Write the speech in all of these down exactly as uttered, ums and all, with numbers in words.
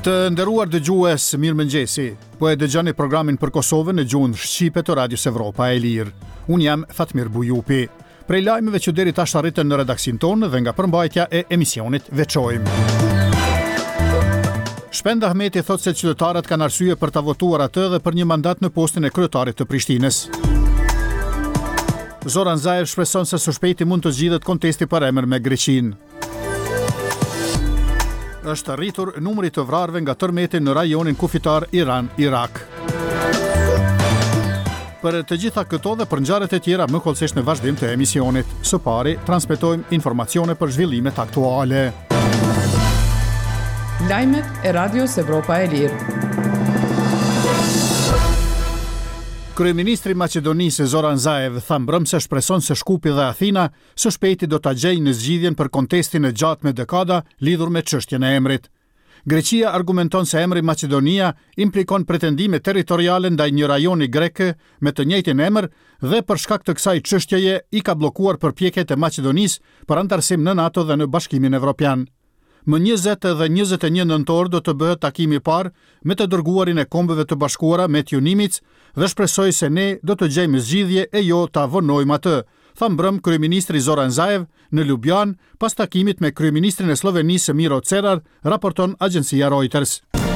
Të nderuar dëgjues, mirëmëngjesi. Po e dëgjoni programin për Kosovën në gjuhën shqipe të Radios Evropa e Lirë. Unë jam Fatmir Bujupi. Prej lajmeve që deri tash arritën në redaksin tonë dhe nga përmbajtja e emisionit veçojmë. Shpend Ahmeti thot se qytetarët kanë arsye për ta votuar atë dhe për një mandat në postin e kryetarit të Prishtinës. Zoran Zaev shpreson se së shpejti mund të zgjidhet kontesti për emër me Greqinë. Është rritur numri të vrarëve nga tërmeti në rajonin kufitar Iran-Irak. Për të gjitha këto dhe për ngjarjet e tjera më kollësisht në vazhdim të emisionit. Së pari, transmetojmë informacione për zhvillimet aktuale. Lajmet e Radios Evropa e Lirë. Kryeministri i Maqedonisë Zoran Zaev tha mbrëm se shpreson se Shkupi dhe Athina së shpejti do ta gjejnë në zgjidhjen për kontestin e gjatë me dekada lidhur me çështjen e emrit. Greqia argumenton se emri Maqedonia implikon pretendime territoriale ndaj një rajoni grek me të njëjtin emër dhe për shkak të kësaj çështjeje i ka bllokuar përpjekjet e Maqedonisë për antarësim në NATO dhe në Bashkimin Evropian. Më njëzet dhe njëzet e një nëntor do të bëhet takimi i parë me të dërguarin e Kombeve të Bashkuara Metju Nimic dhe shpresoj se ne do të gjejmë zgjidhje e jo ta vonojmë atë, tha mbrëm kryeministri Zoran Zaev në Ljubljan pas takimit me kryeministrin e Slovenisë Miro Cerar, raporton agjencia Reuters.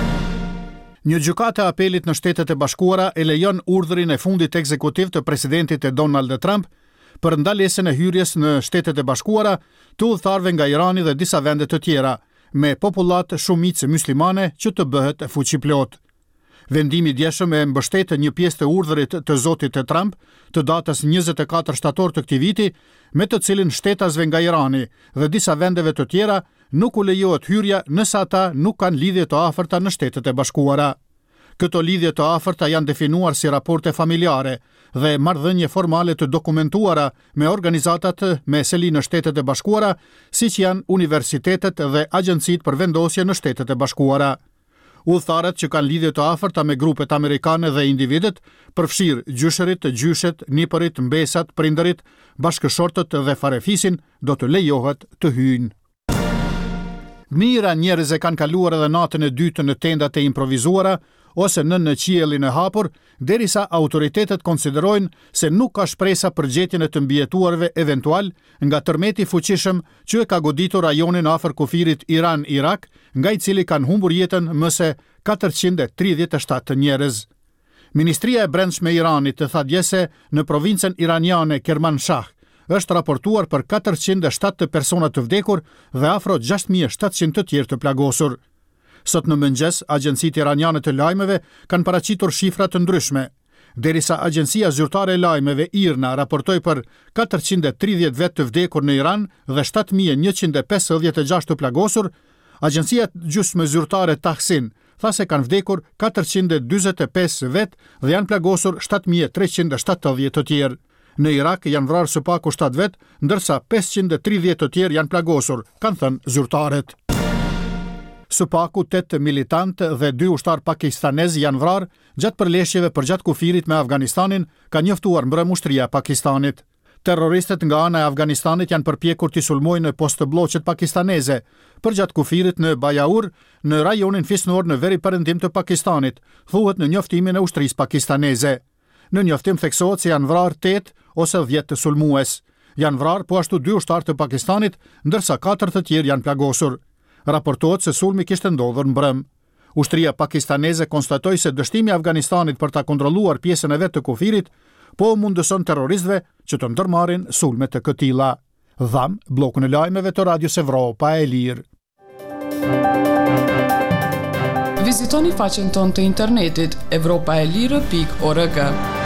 Një gjykate e apelit në Shtetet e Bashkuara e lejon urdhrin e fundit ekzekutiv të presidentit e Donald Trump për ndalesën e hyrjes në Shtetet e Bashkuara të udhëtarëve nga Irani dhe disa vende të tjera, me popullat shumicë muslimane që të bëhet fuqiplot. Vendimi i djeshëm e mbështet një pjesë të urdhrit të zotit të Trump të datës njëzet e katër shtator të këtij viti, me të cilin shtetasve nga Irani dhe disa vendeve të tjera nuk u lejohet hyrja nëse ata nuk kanë lidhje të afërta në Shtetet e Bashkuara. Këto lidhje të afërta janë definuar si raporte familjare dhe marrëdhënie formale të dokumentuara me organizatat me seli në Shtetet e Bashkuara, siç janë universitetet dhe agjencitë për vendosje në Shtetet e Bashkuara. Udhëtarët që kanë lidhje të afërta me grupet amerikane dhe individët, përfshirë gjysherit, gjyshet, nipërit, mbesat, prindërit, bashkëshortët dhe farefisin, do të lejohet të hyjnë. Mijëra njerëz e kanë kaluar edhe natën e dytë në tendat e improvizuara ose në në qiellin e hapur, derisa autoritetet konsiderojnë se nuk ka shpresa për gjetjen e të mbijetuarve eventual nga tërmeti fuqishëm që e ka goditur rajonin afër kufirit Iran-Irak, nga i cili kanë humbur jetën më se katërqind e tridhjetë e shtatë njerëz. Ministria e Brendshme e Iranit të tha dje se në provincën iraniane Kermanshah është raportuar për katërqind e shtatë persona të vdekur dhe afro gjashtë mijë e shtatëqind të tjerë të plagosur. Sot në mëngjes, agjencitë iraniane të lajmeve kanë paraqitur shifra të ndryshme. Derisa agjencia zyrtare e lajmeve IRNA raportoi për katërqind e tridhjetë vet të vdekur në Iran dhe shtatë mijë e njëqind e pesëdhjetë e gjashtë të plagosur, agjencia gjysmë zyrtare Tahsin tha se kanë vdekur katërqind e dyzet e pesë vet dhe janë plagosur shtatë mijë e treqind e shtatëdhjetë të tjerë. Në Irak janë vrarë së paku shtatë vet, ndërsa pesëqind e tridhjetë të tjerë janë plagosur, kanë thënë zyrtarët. Së paku tetë militantë dhe dy ushtar pakistanez janë vrarë gjatë përleshjeve përgjatë kufirit me Afganistanin, ka njoftuar mbrëm ushtria e Pakistanit. Terroristët nga ana e Afganistanit janë përpjekur t'i sulmojnë postbllokët pakistaneze përgjatë kufirit në Bajaur, në rajonin fisnor në veri perëndim të Pakistanit, thuhet në njoftimin e ushtrisë pakistaneze. Në njoftim theksohet se janë vrarë tetë ose dhjetë sulmues. Janë vrarë po ashtu dy ushtarë të Pakistanit, ndërsa katër të tjerë janë plagosur. Raportohet se sulmi kishte ndodhur mbrëm. Ushtria pakistaneze konstatoi se dështimi i Afganistanit për ta kontrolluar pjesën e vet të kufirit po mundëson terroristëve që të ndërmarrin sulme të këtilla. Dham, blokun e lajmeve të Radios Evropa e Lirë. Vizitoni faqen tonë të internetit evropaelire pikë org.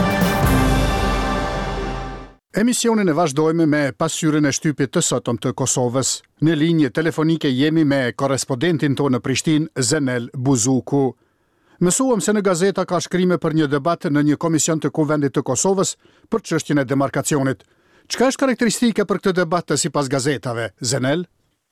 Emisionin e vazhdojmë me pasqyrën e shtypit të sotëm të Kosovës. Në linjë telefonike jemi me korrespondentin tonë në Prishtinë, Zenel Buzuku. Mësuam se në gazeta ka shkrime për një debat në një komision të Kuvendit të Kosovës për çështjen e demarkacionit. Çka është karakteristike për këtë debat sipas gazetave, Zenel?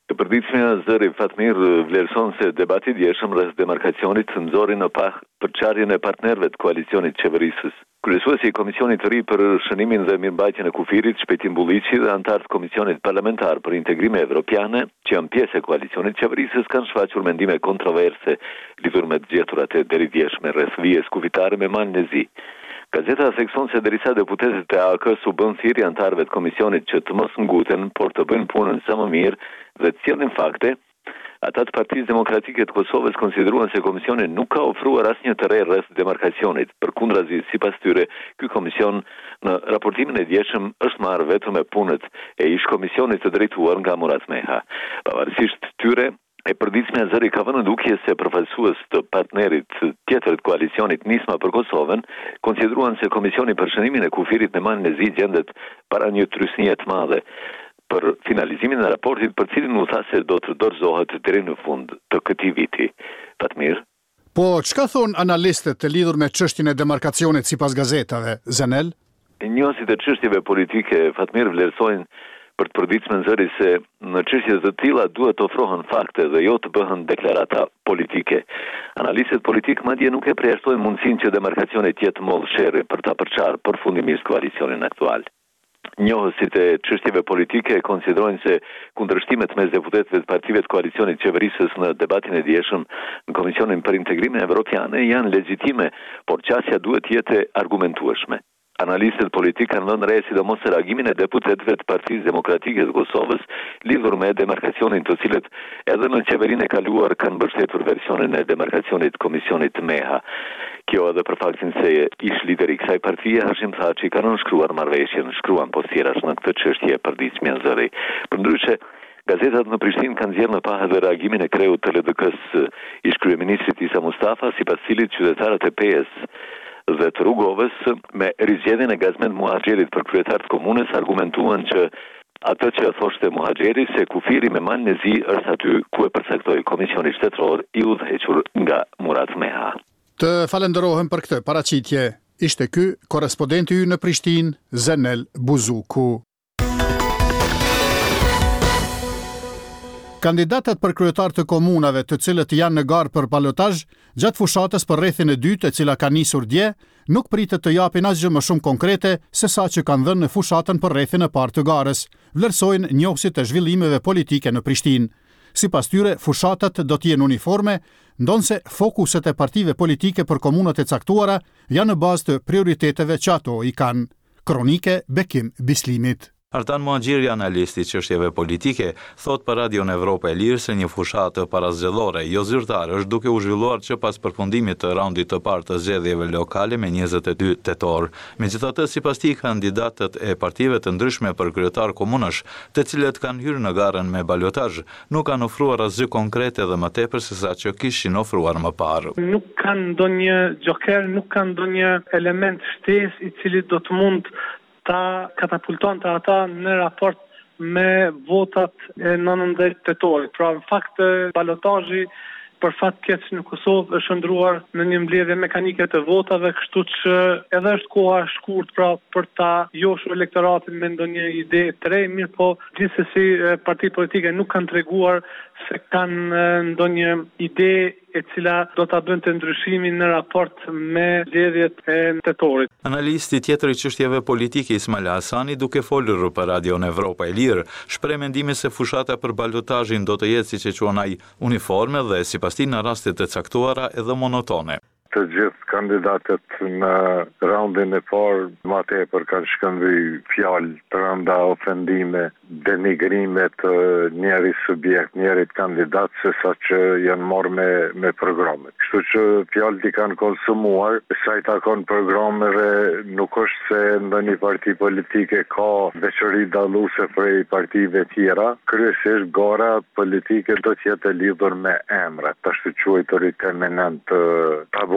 Të përditshmja zëri Fatmir vlerëson se debati i djeshëm rreth demarkacionit nxori në pah përçarjen e partnerëve të koalicionit qeverisës. Kryesuesi i Komisionit të ri për shënimin dhe mirëmbajtjen e kufirit, Shpejtim Bulliqi, dhe antarët e Komisionit Parlamentar për Integrime Evropiane, që janë pjesë e koalicionit qeverisës, kanë shfaqur mendime kontroverse lidhur me të gjeturat e deridjeshme rreth vijës kufitare me malin e zi. Gazeta thekson se derisa deputetët e A K-s u bën thirrje antarëve të komisionit që të mos nguten, por të bëjnë punën sa më mirë dhe të sjellin fakte, ata të Partisë Demokratike të Kosovës konsideruan se komisioni nuk ka ofruar asnjë të re rreth demarkacionit. Përkundrazi, sipas tyre, ky komision në raportimin e djeshëm është marrë vetëm me punët e ish komisionit të drejtuar nga Murat Meha. Pavarësisht tyre, e përditshmja zëri ka vënë dukje se përfaqësues të partnerit tjetër të koalicionit Nisma për Kosovën konsideruan se komisioni për shënimin e kufirit me malin e zi gjendet para një trysnie të madhe për finalizimin e raportit, për cilin u tha se do të dorëzohet deri në fund të këtij viti. Fatmir. Po, çka thon analistët të lidhur me çështjen e demarkacionit sipas gazetave, Zanel? Njohësit e çështjeve politike, Fatmir, vlerësojnë për të përditshmën zëri se në çështje të tilla duhet të ofrohen fakte dhe jo të bëhen deklarata politike. Analistët politik madje nuk e përjashtojnë mundësinë që demarkacioni të jetë mollë sherrri për ta përçarë përfundimisht koalicionin aktual. Njohësit e çështjeve politike konsiderojnë se kundërshtimet mes deputetëve të partive të koalicionit qeverisës në debatin e djeshëm në Komisionin për Integrime Evropiane janë legjitime, por qasja duhet të jetë argumentueshme. Analistët politik kanë vënë re sidomos reagimin e deputetëve të Partisë Demokratike të Kosovës lidhur me demarkacionin, të cilët edhe në qeverinë e kaluar kanë mbështetur versionin e demarkacionit të Komisionit Meha. Kjo edhe për faktin se ish lideri i kësaj partie, Hashim Thaçi, ka nënshkruar marrëveshjen, shkruan postierash në këtë çështje e përditshmja zëri. Përndryshe, gazetat në Prishtinë kanë nxjerrë në pahë dhe reagimin e kreut të L D K-s ish kryeministrit Isa Mustafa, sipas cilit qytetarët e P S dhe të Rrugovës me rizgjedhjen e Gazmend Muhaxherit për kryetar të komunës argumentuan që atë që thoshte Muhaxheri se kufiri me malin e zi është aty ku e përcaktoi Komisioni Shtetëror i udhëhequr nga Murat Meha. Të falenderohem për këtë paraqitje. Ishte ky korrespondenti ynë në Prishtinë, Zanel Buzuku. Kandidatët për kryetar të komunave, të cilët janë në garë për balotazh, gjatë fushatës për rrethin e dytë, e cila ka nisur dje, nuk pritet të japin asgjë më shumë konkrete se sa që kanë dhënë në fushatën për rrethin e parë të garës, vlerësojnë njohësit e zhvillimeve politike në Prishtinë. Sipas tyre, fushatat do të jenë uniforme, ndonse fokuset e partive politike për komunat e caktuara janë në bazë të prioriteteve që ato i kanë. Kronike Bekim Bislimit. Artan Muhaxheri, analisti çështjeve politike, thot për Radion Evropa e Lirë se një fushatë parazgjedhore jo zyrtare është duke u zhvilluar që pas përfundimit të raundit të parë të zgjedhjeve lokale me njëzet e dy tetor. Megjithatë, sipas tij, kandidatët e partive të ndryshme për kryetar komunash, të cilët kanë hyrë në garën me balotazh, nuk kanë ofruar asgjë konkrete dhe më tepër se sa që kishin ofruar më parë. Nuk kanë ndonjë joker, nuk kanë ndonjë element shtesë i cili do të mund ta katapulton të ata në raport me votat e nëntëdhjetë tetorit. Pra, në fakt, balotazhi për fat keq në Kosovë është ndruar në një mbledhje mekanike të votave, kështu që edhe është koha e shkurt pra për ta joshur elektoratin me ndonjë ide të re, mirë po gjithsesi partitë politike nuk kanë treguar se kanë ndonjë ide e cila do ta bënte ndryshimin në raport me zgjedhjet e tetorit. Analisti tjetër i çështjeve politike Ismail Hasani, duke folur për Radion Evropa e Lirë, shpreh mendimin se fushata për balotazhin do të jetë, siç e quan ai, uniforme dhe sipas tij në raste të caktuara edhe monotone. Të gjithë kandidatët në raundin e parë më tepër kanë shkëmbyer fjalë të rënda, ofendime, denigrime të njëri subjekt, njërit kandidat, se sa që janë marrë me, me programet. Kështu që fjalët i kanë konsumuar, sa i takon programeve, nuk është se ndonjë parti politike ka veçori dalluese prej partive tjera. Kryesisht gara politike do të jetë lidhur me emrat, ashtu quajturit eminent tabu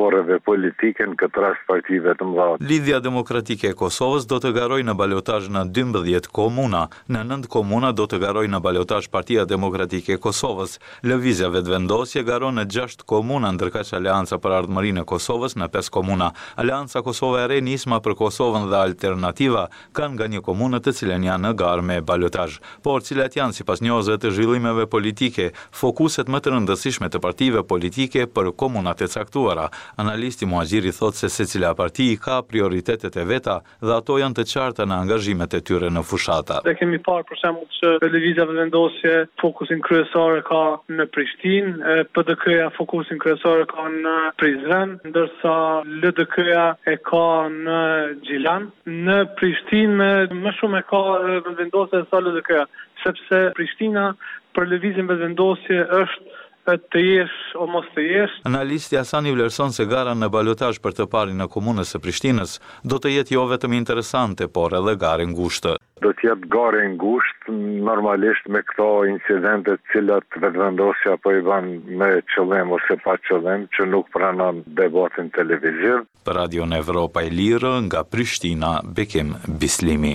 aktorëve politike, në këtë rast partive të mëdha. Lidhja Demokratike e Kosovës do të garojë në balotazh në dymbëdhjetë komuna. Në nëntë komuna do të garojë në balotazh Partia Demokratike e Kosovës. Lëvizja Vetëvendosje garon në gjashtë komuna, ndërkaq Aleanca për Ardhmërinë e Kosovës në pesë komuna. Aleanca Kosova e Re, Nisma për Kosovën dhe Alternativa kanë nga një komunë të cilën janë në garë me balotazh. Por cilat janë sipas njohësve të zhvillimeve politike fokuset më të rëndësishme të partive politike për komunat e caktuara? Analisti Muhaxhiri thotë se secila parti ka prioritetet e veta dhe ato janë të qarta në angazhimet e tyre në fushata. Ne kemi parë për shembull që Lëvizja Vetëvendosje fokusin kryesor e ka në Prishtinë, P D K-ja fokusin kryesor e ka në Prizren, ndërsa L D K-ja e ka në Gjilan. Në Prishtinë më shumë e ka Vetëvendosje se L D K-ja, sepse Prishtina për lëvizjen Vetëvendosje është të jesh o mos të jesh. Analisti Hasani vlerëson se gara në balotazh për të parin në komunës së Prishtinës do të jetë jo vetëm interesante, por edhe garë ngushtë. Do të jetë garë ngushtë, normalisht me këto incidente të cilat Vetëvendosja po i bën me qëllim ose pa qëllim, që nuk pranon debatin televiziv. Për Radion Evropa e Lirë, nga Prishtina, Bekim Bislimi.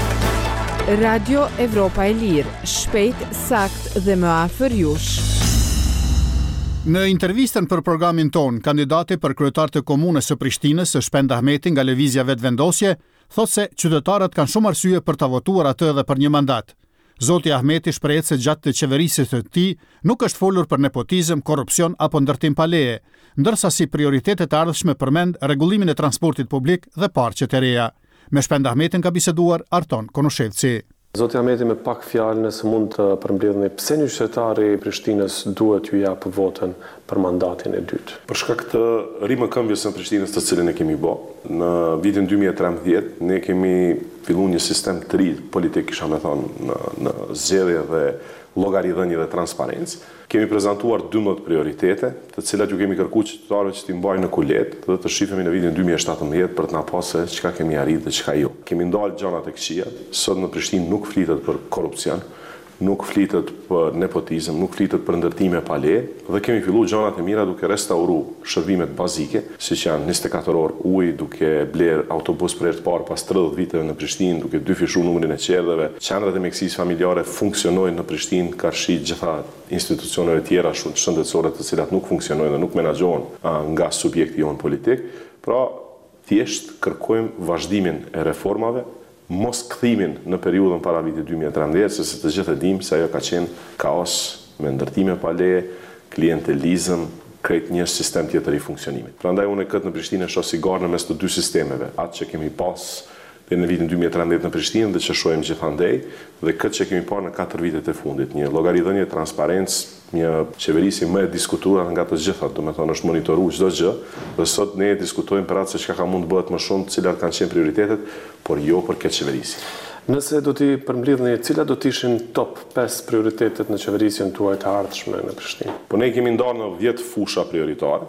Radio Evropa e Lirë, shpejt, sakt dhe më afër jush. Në intervistën për programin ton, kandidati për kryetar të komunës së Prishtinës, Shpend Ahmeti nga Lëvizja Vetëvendosje, thotë se qytetarët kanë shumë arsye për ta votuar atë edhe për një mandat. Zoti Ahmeti shprehet se gjatë të qeverisjes së tij nuk është folur për nepotizëm, korrupsion apo ndërtim pa leje, ndërsa si prioritete të ardhshme përmend rregullimin e transportit publik dhe parqet e reja. Me Shpend Ahmetin ka biseduar Arton Konoshevci. Zoti Ahmeti me pak fjalë nëse mund të përmbledhni pse një qytetari i Prishtinës duhet t'ju japë votën për mandatin e dytë. Për shkak të rimëkëmbjes së Prishtinës të cilën e kemi bë. Në vitin dy mijë e trembëdhjetë ne kemi filluar një sistem të ri politik, kisha më thonë, në, në zgjedhje dhe llogaridhënie dhe transparencë. Kemi prezantuar dymbëdhjetë prioritete, të cilat ju kemi kërkuar qytetarëve që t'i mbajnë në kulet dhe të shifemi në vitin dy mijë e shtatëmbëdhjetë për të na pasur se çka kemi arritur dhe çka jo. Kemi ndalë gjanat e këqija. Sot në Prishtinë nuk flitet për korrupsion, nuk flitet për nepotizëm, nuk flitet për ndërtime pa leje dhe kemi filluar gjanat e mira duke restauruar shërbimet bazike, siç janë njëzet e katër orë ujë, duke bler autobus për herë të parë pas tridhjetë viteve në Prishtinë, duke dyfishuar numrin e qerdheve. Qendrat e mjekësisë familjare funksionojnë në Prishtinë, karshi gjitha institucioneve tjera shëndetësore të cilat nuk funksionojnë dhe nuk menaxhohen nga subjekti jon politik. Pra, thjesht kërkojmë vazhdimin e reformave, mos kthimin në periudhën para vitit dy mijë e trembëdhjetë, sepse të gjithë e dimë se ajo ka qenë kaos me ndërtime pa leje, klientelizëm, krejt një sistem tjetër i funksionimit. Prandaj unë këtë në Prishtinë shoh si garë në mes të dy sistemeve, atë që kemi pas në vitin dy mijë e trembëdhjetë në Prishtinë dhe që shohim gjithandej, dhe këtë që kemi parë në katër vitet e fundit, një llogaridhënie transparencë, një qeverisi më e diskutuar nga të gjithat, do të thonë është monitoruar çdo gjë, dhe sot ne diskutojmë për atë se çka ka mund të bëhet më shumë, cilat kanë qenë prioritetet, por jo për këtë qeverisi. Nëse do t'i përmbledhni, cilat do të ishin top pesë prioritetet në qeverisjen tuaj të ardhshme në Prishtinë? Po ne kemi ndarë në dhjetë fusha prioritare,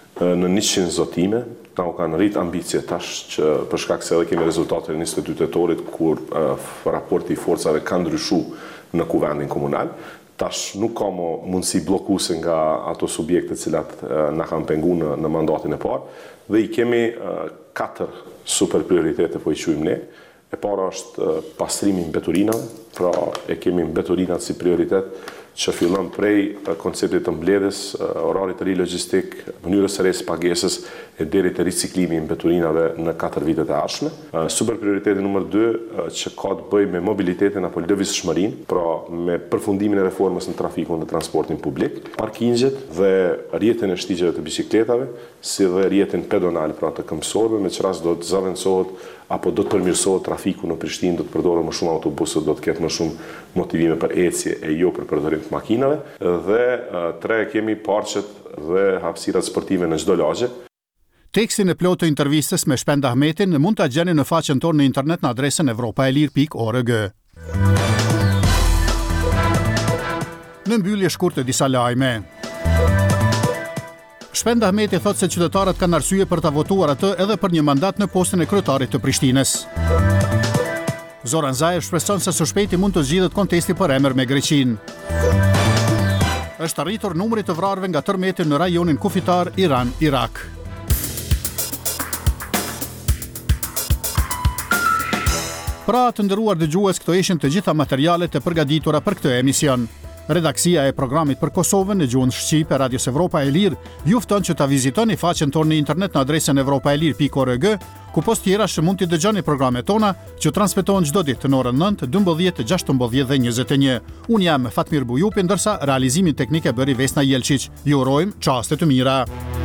në njëqind zotime. Na u kanë rrit ambicie tash që për shkak se edhe kemi rezultatet e njëzet e dy tetorit kur uh, raporti i forcave ka ndryshuar në kuvendin komunal. Tash nuk ka më mundësi bllokuese nga ato subjekte të cilat uh, na kanë penguar në, në mandatin e parë dhe i kemi uh, katër super prioritete po i quajmë ne. E para është uh, pastrimi i mbeturinave, pra e kemi mbeturinat si prioritet që fillon prej konceptit të mbledhjes, orarit të ri logjistik, mënyrës së re së pagesës e deri te riciklimi i mbeturinave në katër vitet e ardhshme. Super prioriteti numër dy që ka të bëjë me mobilitetin apo lëvizshmërinë, pra me përfundimin e reformës në trafikun dhe transportin publik, parkingjet dhe rrjetin e shtigjeve të biçikletave, si dhe rrjetin pedonal pra të këmbësorëve, me që rast do të zaventësohet apo do të përmirësohet trafiku në Prishtinë, do të përdoren më shumë autobusët, do të ketë më shumë motivime për ecje e jo për përdorim të makinave, dhe tre kemi parqet dhe hapësirat sportive në çdo lagje. Tekstin e plotë të intervistës me Shpend Ahmetin mund ta gjeni në faqen tonë në internet në adresën evropaelir pikë org. Në mbyllje shkurtë disa lajme. Shpend Ahmeti thotë se qytetarët kanë arsye për ta votuar atë edhe për një mandat në postën e kryetarit të Prishtinës. Zoran Zaev shpreson se së shpejti mund të zgjidhet kontesti për emër me Greqinë. Është arritur numri të vrarëve nga tërmeti në rajonin kufitar Iran-Irak. Pra të nderuar dëgjues, këto ishin të gjitha materialet e përgatitura për këtë emision. Redaksia e programit për Kosovën në gjuhën shqipe e Radios Evropa e Lirë ju fton që ta vizitoni faqen tonë në internet në adresën evropaelir pikë org, ku post tjera që mund t'i dëgjoni programet tona që transmetohen çdo ditë në orën nëntë, dymbëdhjetë, gjashtëmbëdhjetë dhe njëzet e një. Unë jam Fatmir Bujupi, ndërsa realizimin teknik e bëri Vesna Jelčić. Ju urojmë çaste të mira.